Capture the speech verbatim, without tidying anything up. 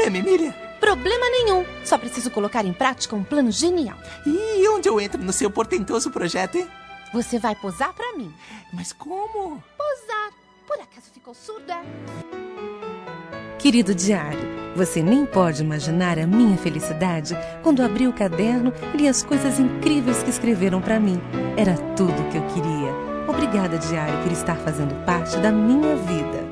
problema, Emília? Problema nenhum. Só preciso colocar em prática um plano genial. E onde eu entro no seu portentoso projeto, hein? Você vai posar pra mim. Mas como? Posar. Por acaso ficou surda? Querido diário, você nem pode imaginar a minha felicidade quando abri o caderno e li as coisas incríveis que escreveram pra mim. Era tudo o que eu queria. Obrigada, diário, por estar fazendo parte da minha vida.